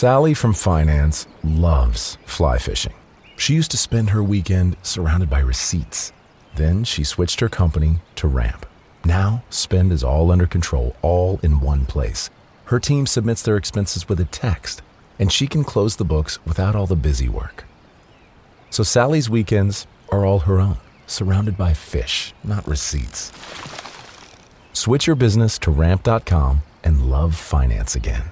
Sally from finance loves fly fishing. She used to spend her weekend surrounded by receipts. Then she switched her company to Ramp. Now, spend is all under control, all in one place. Her team submits their expenses with a text, and she can close the books without all the busy work. So Sally's weekends are all her own, surrounded by fish, not receipts. Switch your business to Ramp.com and love finance again.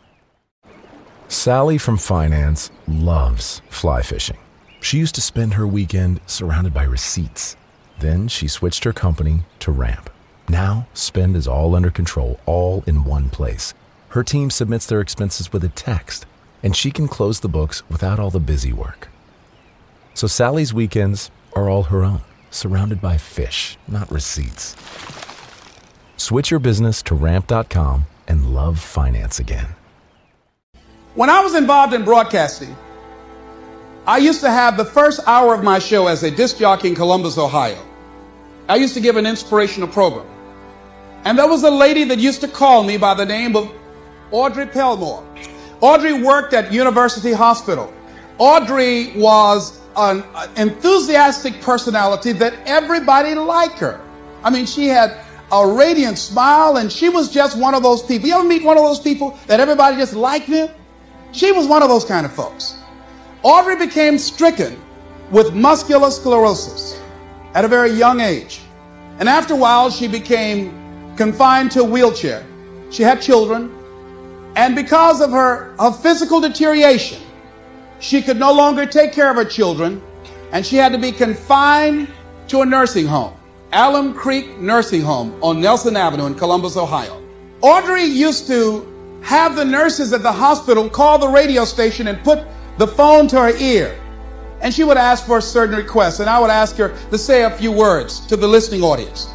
Sally from finance loves fly fishing. She used to spend her weekend surrounded by receipts. Then she switched her company to Ramp. Now, spend is all under control, all in one place. Her team submits their expenses with a text, and she can close the books without all the busy work. So Sally's weekends are all her own, surrounded by fish, not receipts. Switch your business to Ramp.com and love finance again. When I was involved in broadcasting, I used to have the first hour of my show as a disc jockey in Columbus, Ohio. I used to give an inspirational program. And there was a lady that used to call me by the name of Audrey Pelmore. Audrey worked at University Hospital. Audrey was an enthusiastic personality that everybody liked her. I mean, she had a radiant smile, and she was just one of those people. You ever meet one of those people that everybody just liked them? She was one of those kind of folks. Audrey became stricken with muscular sclerosis at a very young age. And after a while, she became confined to a wheelchair. She had children. And because of her physical deterioration, she could no longer take care of her children. And she had to be confined to a nursing home, Alum Creek Nursing Home on Nelson Avenue in Columbus, Ohio. Audrey used to have the nurses at the hospital call the radio station and put the phone to her ear. And she would ask for a certain request, and I would ask her to say a few words to the listening audience.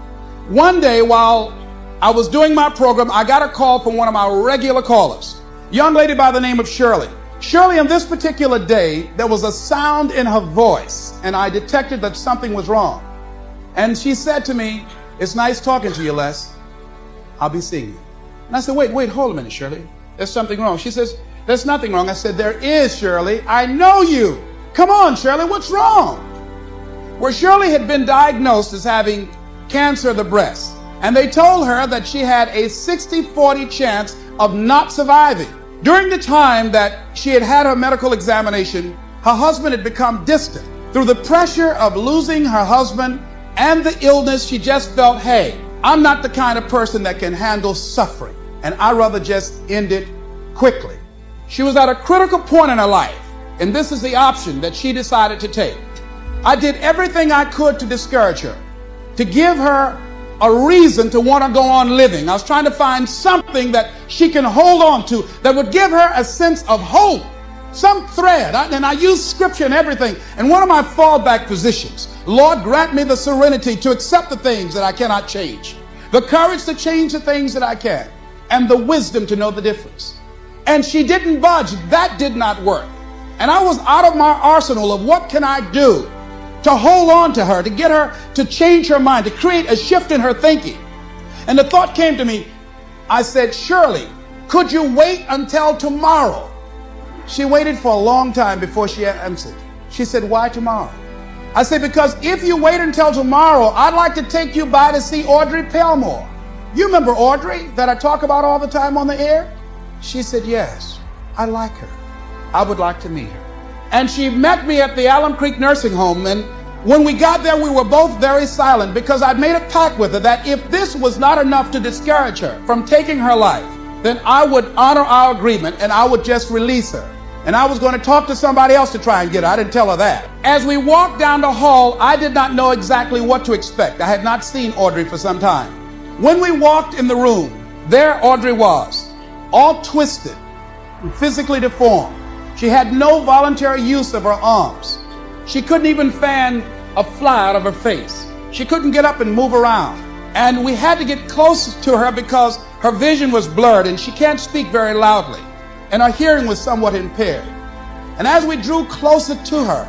One day while I was doing my program, I got a call from one of my regular callers, a young lady by the name of Shirley. Shirley, on this particular day, there was a sound in her voice, and I detected that something was wrong. And she said to me, "It's nice talking to you, Les. I'll be seeing you." And I said, wait, hold a minute, Shirley. There's something wrong. She says, "There's nothing wrong." I said, "There is, Shirley. I know you. Come on, Shirley, what's wrong?" Well, Shirley had been diagnosed as having cancer of the breast, and they told her that she had a 60-40 chance of not surviving. During the time that she had had her medical examination, her husband had become distant. Through the pressure of losing her husband and the illness, she just felt, hey, I'm not the kind of person that can handle suffering, and I'd rather just end it quickly. She was at a critical point in her life, and this is the option that she decided to take. I did everything I could to discourage her, to give her a reason to want to go on living. I was trying to find something that she can hold on to that would give her a sense of hope, some thread. And I used scripture and everything. And one of my fallback positions, Lord, grant me the serenity to accept the things that I cannot change, the courage to change the things that I can, and the wisdom to know the difference. And she didn't budge. That did not work. And I was out of my arsenal of what can I do to hold on to her, to get her to change her mind, to create a shift in her thinking. And the thought came to me. I said, "Shirley, could you wait until tomorrow?" She waited for a long time before she answered. She said, "Why tomorrow?" I said, "Because if you wait until tomorrow, I'd like to take you by to see Audrey Pelmore. You remember Audrey that I talk about all the time on the air?" She said, "Yes, I like her. I would like to meet her." And she met me at the Alum Creek Nursing Home. And when we got there, we were both very silent because I'd made a pact with her that if this was not enough to discourage her from taking her life, then I would honor our agreement and I would just release her. And I was going to talk to somebody else to try and get her. I didn't tell her that. As we walked down the hall, I did not know exactly what to expect. I had not seen Audrey for some time. When we walked in the room, there Audrey was, all twisted and physically deformed. She had no voluntary use of her arms. She couldn't even fan a fly out of her face. She couldn't get up and move around. And we had to get close to her because her vision was blurred and she can't speak very loudly. And her hearing was somewhat impaired. And as we drew closer to her,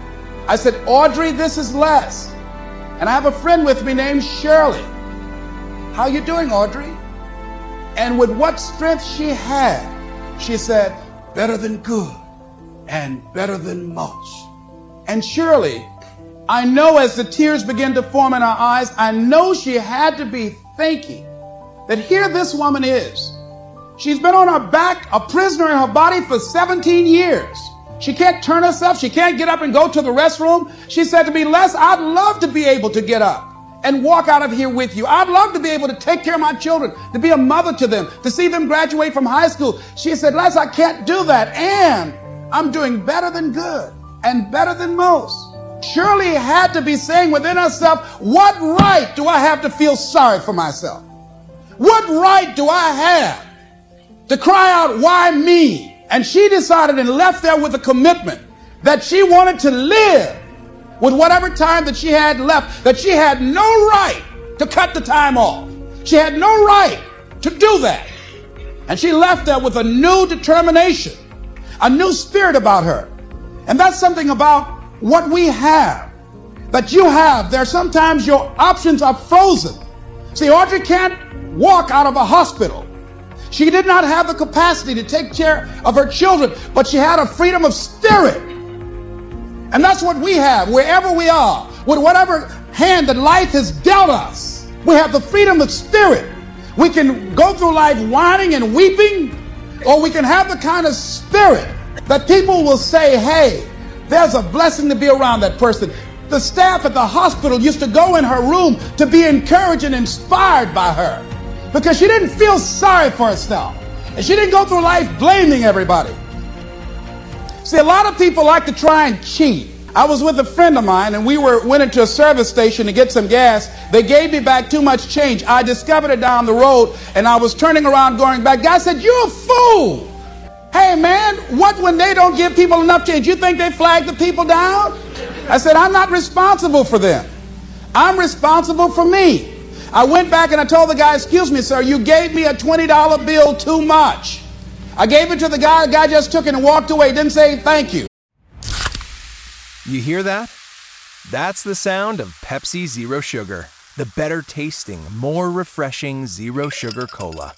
I said, "Audrey, this is Les. And I have a friend with me named Shirley. How you doing, Audrey?" And with what strength she had, she said, better than good and better than most. And surely, I know as the tears begin to form in her eyes, I know she had to be thinking that here this woman is. She's been on her back, a prisoner in her body for 17 years. She can't turn herself. She can't get up and go to the restroom. She said to me, Les, I'd love to be able to get up and walk out of here with you. I'd love to be able to take care of my children, to be a mother to them, to see them graduate from high school. She said, Les, I can't do that. And I'm doing better than good and better than most. Surely had to be saying within herself, what right do I have to feel sorry for myself? What right do I have to cry out, why me? And she decided and left there with a commitment that she wanted to live with whatever time that she had left, that she had no right to cut the time off. She had no right to do that. And she left there with a new determination, a new spirit about her. And that's something about what we have, that you have. There sometimes your options are frozen. See, Audrey can't walk out of a hospital. She did not have the capacity to take care of her children, but she had a freedom of spirit. And that's what we have wherever we are, with whatever hand that life has dealt us. We have the freedom of spirit. We can go through life whining and weeping, or we can have the kind of spirit that people will say, hey, there's a blessing to be around that person. The staff at the hospital used to go in her room to be encouraged and inspired by her, because she didn't feel sorry for herself. And she didn't go through life blaming everybody. See, a lot of people like to try and cheat. I was with a friend of mine, and we went into a service station to get some gas. They gave me back too much change. I discovered it down the road, and I was turning around going back. Guy said, you're a fool. Hey, man, what when they don't give people enough change? You think they flag the people down? I said, I'm not responsible for them. I'm responsible for me. I went back and I told the guy, excuse me, sir, you gave me a $20 bill too much. I gave it to the guy just took it and walked away, didn't say thank you. You hear that? That's the sound of Pepsi Zero Sugar, the better tasting, more refreshing zero sugar cola.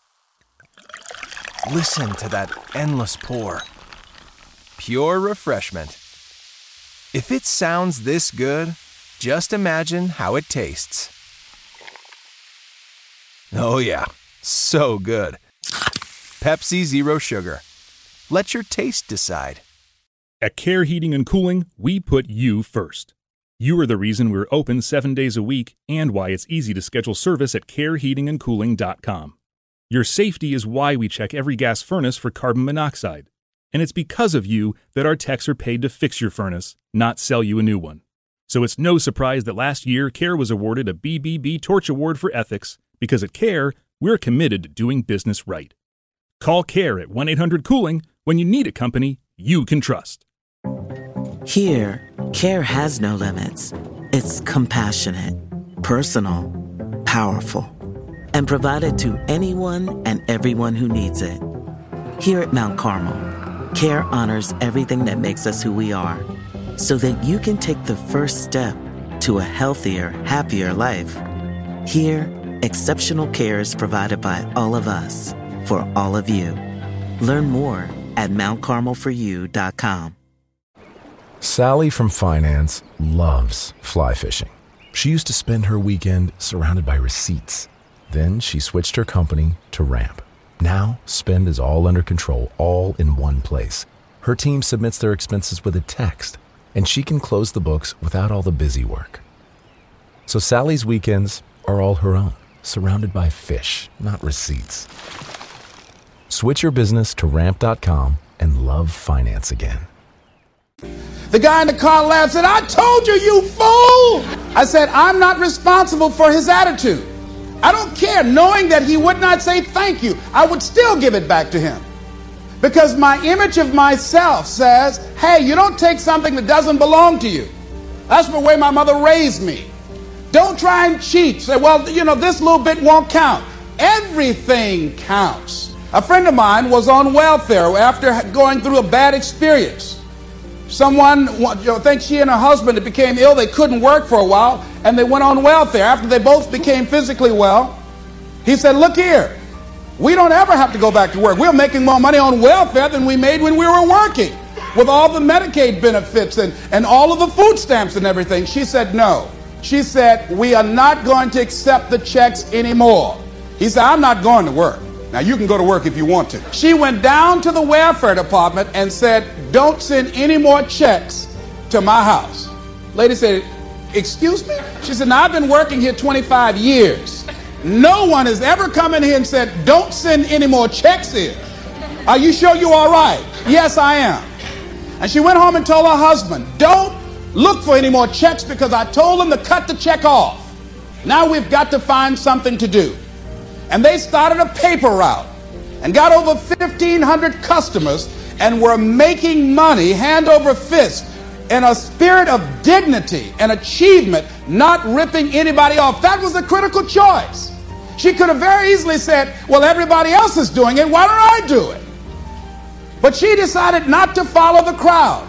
Listen to that endless pour. Pure refreshment. If it sounds this good, just imagine how it tastes. Oh yeah, so good. Pepsi Zero Sugar. Let your taste decide. At Care Heating and Cooling, we put you first. You are the reason we're open 7 days a week and why it's easy to schedule service at careheatingandcooling.com. Your safety is why we check every gas furnace for carbon monoxide. And it's because of you that our techs are paid to fix your furnace, not sell you a new one. So it's no surprise that last year, Care was awarded a BBB Torch Award for Ethics, because at Care, we're committed to doing business right. Call Care at 1-800-COOLING when you need a company you can trust. Here, Care has no limits. It's compassionate, personal, powerful, and provided to anyone and everyone who needs it. Here at Mount Carmel, Care honors everything that makes us who we are, so that you can take the first step to a healthier, happier life. Here, exceptional care is provided by all of us, for all of you. Learn more at mountcarmelforyou.com. Sally from finance loves fly fishing. She used to spend her weekend surrounded by receipts. Then she switched her company to Ramp. Now, spend is all under control, all in one place. Her team submits their expenses with a text, and she can close the books without all the busy work. So Sally's weekends are all her own, surrounded by fish, not receipts. Switch your business to Ramp.com and love finance again. The guy in the car laughed and said, I told you, you fool! I said, I'm not responsible for his attitude. I don't care. Knowing that he would not say thank you, I would still give it back to him. Because my image of myself says, hey, you don't take something that doesn't belong to you. That's the way my mother raised me. Don't try and cheat. Say, well, you know, this little bit won't count. Everything counts. A friend of mine was on welfare after going through a bad experience. Someone, I think she and her husband became ill. They couldn't work for a while, and they went on welfare. After they both became physically well, he said, look here, We don't ever have to go back to work. We're making more money on welfare than we made when we were working, with all the Medicaid benefits and all of the food stamps and everything. She said no. She said, we are not going to accept the checks anymore. He said, I'm not going to work. Now, you can go to work if you want to. She went down to the welfare department and said, don't send any more checks to my house. Lady said, excuse me? She said, now, I've been working here 25 years. No one has ever come in here and said, don't send any more checks in. Are you sure you're all right? Yes, I am. And she went home and told her husband, don't look for any more checks because I told him to cut the check off. Now we've got to find something to do. And they started a paper route and got over 1,500 customers and were making money hand over fist in a spirit of dignity and achievement, not ripping anybody off. That was a critical choice. She could have very easily said, well, everybody else is doing it, why don't I do it? But she decided not to follow the crowd.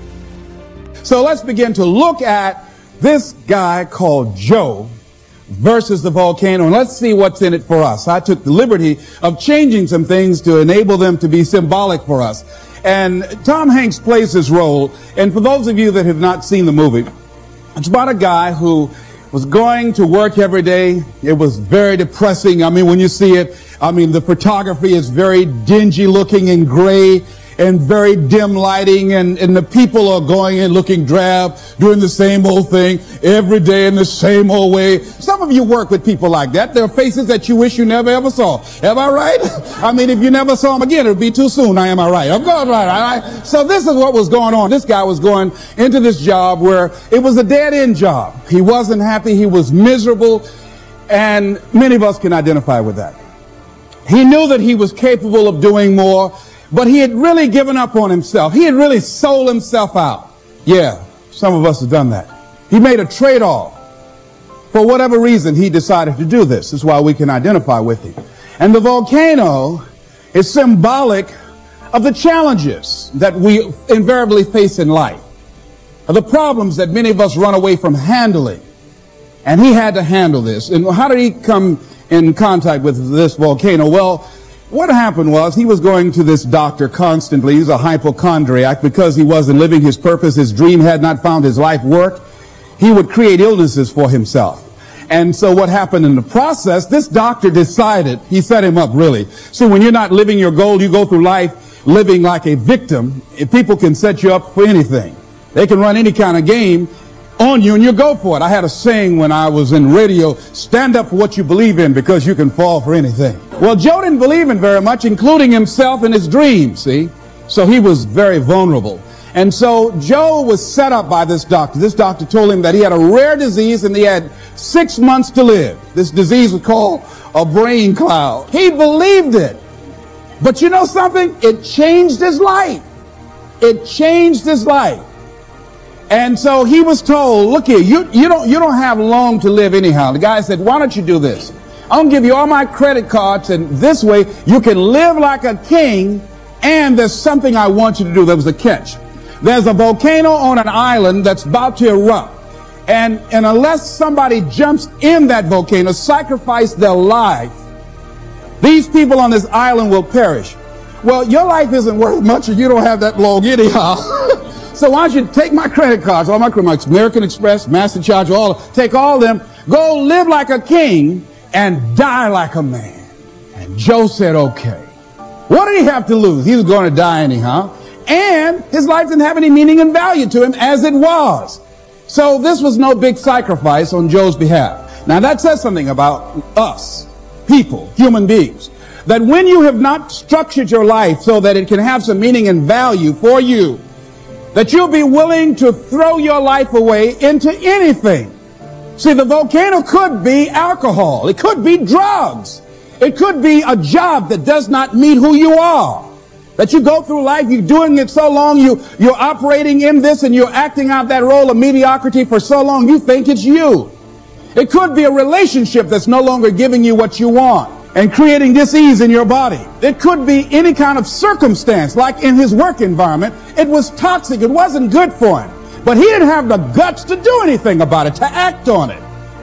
So let's begin to look at this guy called Joe versus the volcano, and let's see what's in it for us. I took the liberty of changing some things to enable them to be symbolic for us. And Tom Hanks plays this role, and for those of you that have not seen the movie, it's about a guy who was going to work every day. It was very depressing. I mean, when you see it, I mean, the photography is very dingy looking and gray and very dim lighting, and the people are going in looking drab, doing the same old thing every day in the same old way. Some of you work with people like that. There are faces that you wish you never ever saw. Am I right? I mean, if you never saw them again, it would be too soon. Am I right? I'm going right, all right? So this is what was going on. This guy was going into this job where it was a dead-end job. He wasn't happy. He was miserable, and many of us can identify with that. He knew that he was capable of doing more, but he had really given up on himself. He had really sold himself out. Yeah, some of us have done that. He made a trade-off. For whatever reason, he decided to do this. That's why we can identify with him. And the volcano is symbolic of the challenges that we invariably face in life, of the problems that many of us run away from handling. And he had to handle this. And how did he come in contact with this volcano? Well, what happened was he was going to this doctor constantly. He was a hypochondriac because he wasn't living his purpose. His dream had not found his life work. He would create illnesses for himself. And so what happened in the process, this doctor decided, he set him up really. So when you're not living your goal, you go through life living like a victim. People can set you up for anything. They can run any kind of game on you and you go for it. I had a saying when I was in radio, stand up for what you believe in because you can fall for anything. Well, Joe didn't believe in very much, including himself and his dreams, see? So he was very vulnerable. And so Joe was set up by this doctor. This doctor told him that he had a rare disease and he had 6 months to live. This disease was called a brain cloud. He believed it. But you know something? It changed his life. It changed his life. And so he was told, look here, you don't have long to live anyhow. The guy said, why don't you do this? I'm going to give you all my credit cards, and this way you can live like a king, and there's something I want you to do. There was a catch. There's a volcano on an island that's about to erupt. And unless somebody jumps in that volcano, sacrifice their life, these people on this island will perish. Well, your life isn't worth much if you don't have that long anyhow. So why don't you take my credit cards, all my credit cards, American Express, MasterCharge, take all of them, go live like a king and die like a man. And Joe said, okay. What did he have to lose? He was going to die anyhow. And his life didn't have any meaning and value to him as it was. So this was no big sacrifice on Joe's behalf. Now that says something about us, people, human beings, that when you have not structured your life so that it can have some meaning and value for you, that you'll be willing to throw your life away into anything. See, the volcano could be alcohol. It could be drugs. It could be a job that does not meet who you are. That you go through life, you're doing it so long, you're operating in this and you're acting out that role of mediocrity for so long, you think it's you. It could be a relationship that's no longer giving you what you want and creating dis-ease in your body. It could be any kind of circumstance, like in his work environment. It was toxic. It wasn't good for him. But he didn't have the guts to do anything about it, to act on it.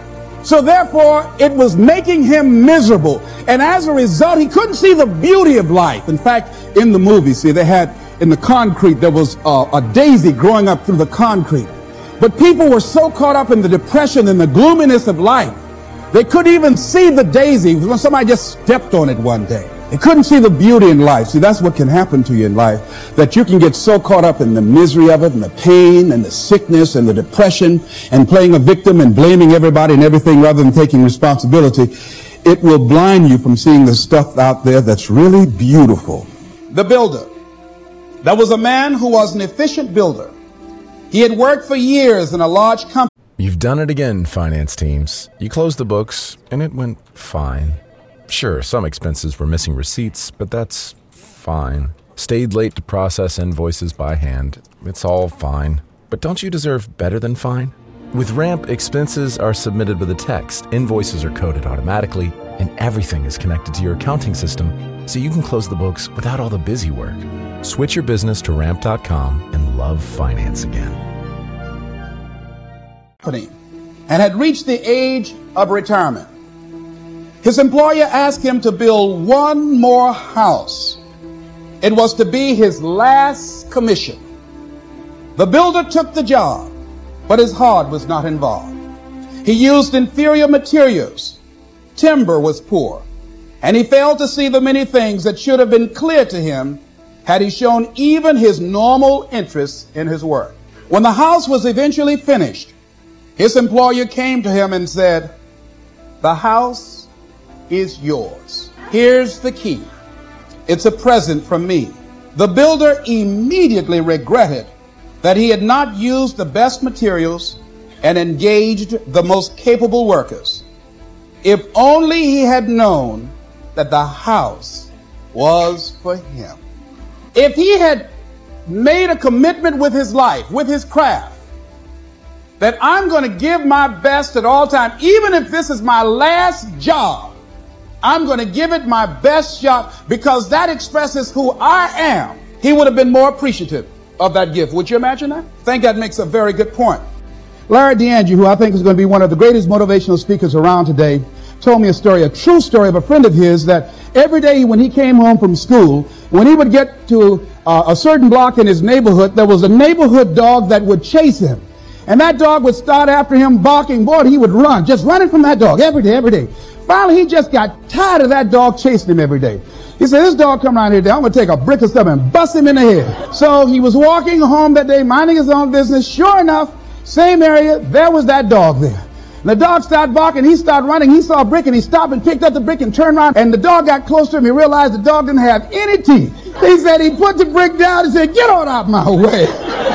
So therefore, it was making him miserable. And as a result, he couldn't see the beauty of life. In fact, in the movie, see, they had in the concrete, there was a daisy growing up through the concrete. But people were so caught up in the depression and the gloominess of life, they couldn't even see the daisy when somebody just stepped on it one day. They couldn't see the beauty in life. See, that's what can happen to you in life, that you can get so caught up in the misery of it and the pain and the sickness and the depression and playing a victim and blaming everybody and everything rather than taking responsibility. It will blind you from seeing the stuff out there that's really beautiful. The builder. There was a man who was an efficient builder. He had worked for years in a large company. You've done it again, finance teams. You closed the books, and it went fine. Sure, some expenses were missing receipts, but that's fine. Stayed late to process invoices by hand. It's all fine. But don't you deserve better than fine? With Ramp, expenses are submitted with a text, invoices are coded automatically, and everything is connected to your accounting system, so you can close the books without all the busy work. Switch your business to Ramp.com and love finance again. And had reached the age of retirement. His employer asked him to build one more house. It was to be his last commission. The builder took the job, but his heart was not involved. He used inferior materials. Timber was poor, and he failed to see the many things that should have been clear to him had he shown even his normal interest in his work. When the house was eventually finished, his employer came to him and said, "The house is yours. Here's the key. It's a present from me." The builder immediately regretted that he had not used the best materials and engaged the most capable workers. If only he had known that the house was for him. If he had made a commitment with his life, with his craft, that I'm going to give my best at all times, even if this is my last job, I'm going to give it my best shot because that expresses who I am, he would have been more appreciative of that gift. Would you imagine that? I think that makes a very good point. Larry DeAndre, who I think is going to be one of the greatest motivational speakers around today, told me a story, a true story of a friend of his, that every day when he came home from school, when he would get to a certain block in his neighborhood, there was a neighborhood dog that would chase him. And that dog would start after him barking. Boy, he would run, just running from that dog every day. Finally, he just got tired of that dog chasing him every day. He said, "This dog come around here today, I'm going to take a brick or something and bust him in the head." So he was walking home that day, minding his own business. Sure enough, same area, there was that dog there. And the dog started barking. He started running. He saw a brick, and he stopped and picked up the brick and turned around. And the dog got close to him. He realized the dog didn't have any teeth. He said he put the brick down and said, "Get on out my way."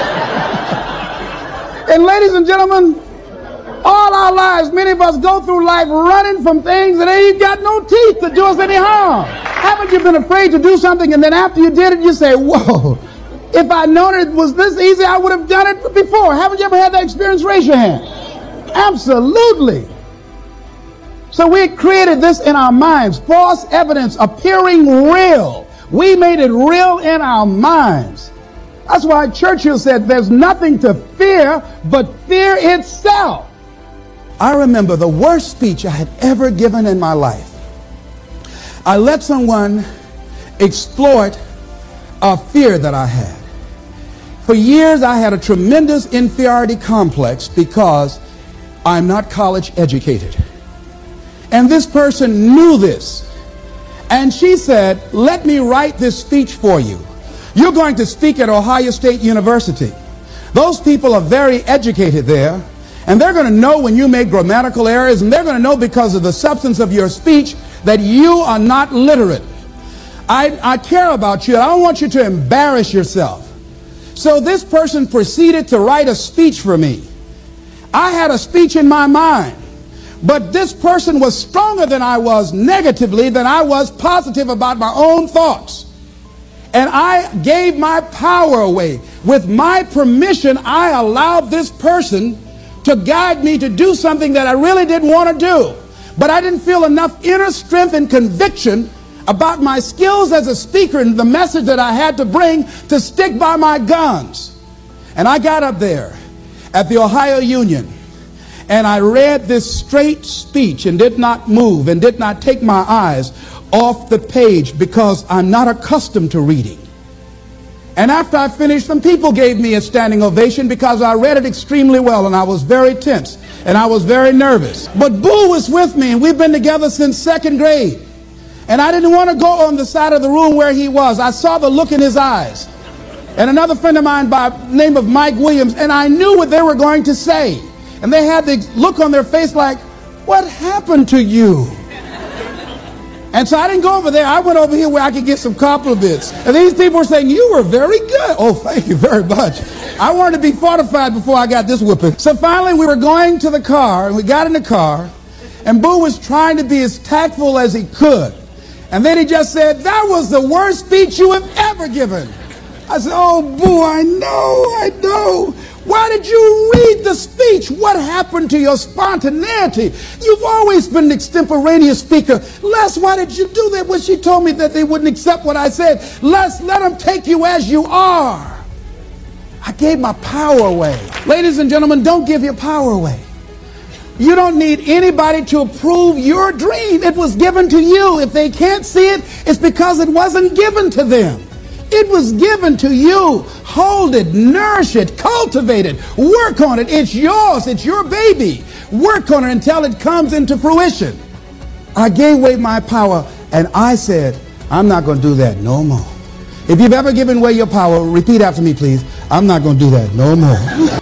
And ladies and gentlemen, all our lives, many of us go through life running from things that ain't got no teeth to do us any harm. Haven't you been afraid to do something, and then after you did it, you say, "Whoa, if I'd known it was this easy, I would have done it before"? Haven't you ever had that experience? Raise your hand. Absolutely. So we created this in our minds, false evidence appearing real. We made it real in our minds. That's why Churchill said there's nothing to fear but fear itself. I remember the worst speech I had ever given in my life. I let someone exploit a fear that I had. For years, I had a tremendous inferiority complex because I'm not college educated. And this person knew this. And she said, "Let me write this speech for you. You're going to speak at Ohio State University. Those people are very educated there. And they're going to know when you make grammatical errors, and they're going to know because of the substance of your speech that you are not literate. I care about you. I don't want you to embarrass yourself." So this person proceeded to write a speech for me. I had a speech in my mind, but this person was stronger than I was negatively than I was positive about my own thoughts. And I gave my power away. With my permission, I allowed this person to guide me to do something that I really didn't want to do. But I didn't feel enough inner strength and conviction about my skills as a speaker and the message that I had to bring to stick by my guns. And I got up there at the Ohio Union, And I read this straight speech and did not move and did not take my eyes off the page because I'm not accustomed to reading. And after I finished, some people gave me a standing ovation because I read it extremely well, and I was very tense and I was very nervous. But Boo was with me, and we've been together since second grade. And I didn't want to go on the side of the room where he was. I saw the look in his eyes. And another friend of mine by the name of Mike Williams, and I knew what they were going to say. And they had the look on their face like, what happened to you? And so I didn't go over there. I went over here where I could get some compliments. And these people were saying, you were very good. Oh, thank you very much. I wanted to be fortified before I got this whipping. So finally we were going to the car, and we got in the car, and Boo was trying to be as tactful as he could. And then he just said, that was the worst speech you have ever given. I said, oh, Boo, I know. Why did you read the speech? What happened to your spontaneity? You've always been an extemporaneous speaker. Les, why did you do that when she told me that they wouldn't accept what I said? Les, let them take you as you are. I gave my power away. Ladies and gentlemen, don't give your power away. You don't need anybody to approve your dream. It was given to you. If they can't see it, it's because it wasn't given to them. It was given to you. Hold it, nourish it, cultivate it, work on it. It's yours. It's your baby. Work on it until it comes into fruition. I gave away my power, and I said, I'm not going to do that no more. If you've ever given away your power, repeat after me, please. I'm not going to do that no more.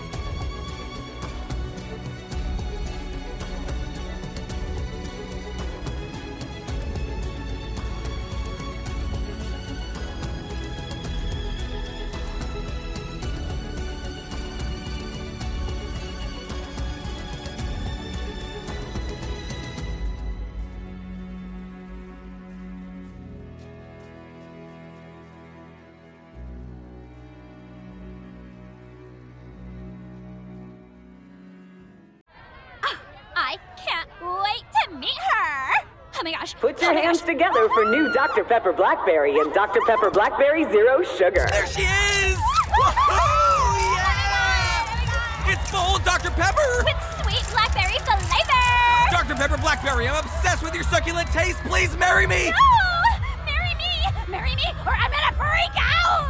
I can't wait to meet her! Oh my gosh. Put your hands together for new Dr. Pepper Blackberry and Dr. Pepper Blackberry Zero Sugar. There she is! Woohoo! Yeah! It's full Dr. Pepper! With sweet blackberry flavor! Dr. Pepper Blackberry, I'm obsessed with your succulent taste. Please marry me! No! Marry me! Marry me, or I'm gonna freak out!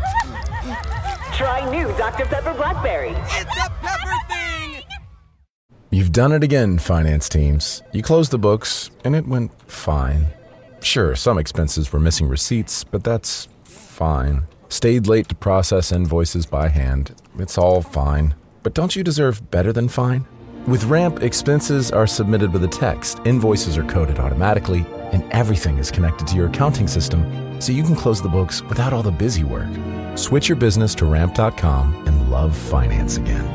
Try new Dr. Pepper Blackberry. It's a pepper thing! You've done it again, finance teams. You closed the books, and it went fine. Sure, some expenses were missing receipts, but that's fine. Stayed late to process invoices by hand. It's all fine. But don't you deserve better than fine? With Ramp, expenses are submitted with a text, invoices are coded automatically, and everything is connected to your accounting system, so you can close the books without all the busy work. Switch your business to Ramp.com and love finance again.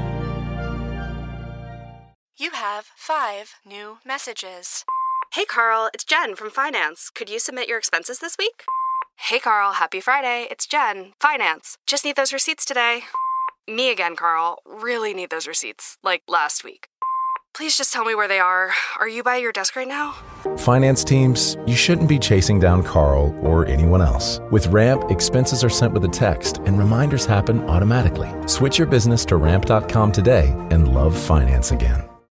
You have 5 new messages. Hey Carl, it's Jen from Finance. Could you submit your expenses this week? Hey Carl, happy Friday. It's Jen, Finance. Just need those receipts today. Me again, Carl. Really need those receipts, like last week. Please just tell me where they are. Are you by your desk right now? Finance teams, you shouldn't be chasing down Carl or anyone else. With Ramp, expenses are sent with a text and reminders happen automatically. Switch your business to Ramp.com today and love finance again.